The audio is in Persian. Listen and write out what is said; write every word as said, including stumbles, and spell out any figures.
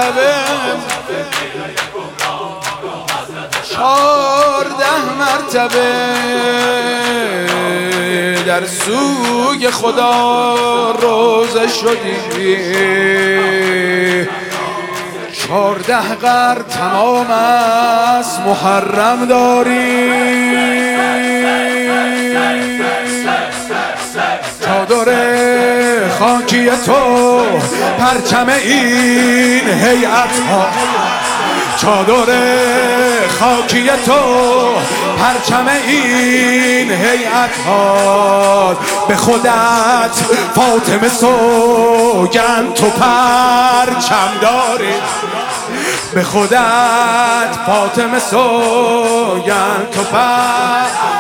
مرتبه چارده مرتبه در سوی خدا روزه شدی، چارده قرن تمام از محرم داری، چادر خاکی تو پرچم این هیئت ها، چادر خاکی تو پرچم این هیئت ها، به خودت فاطمه سوگند تو پرچم داری، به خودت فاطمه سوگند تو پرچم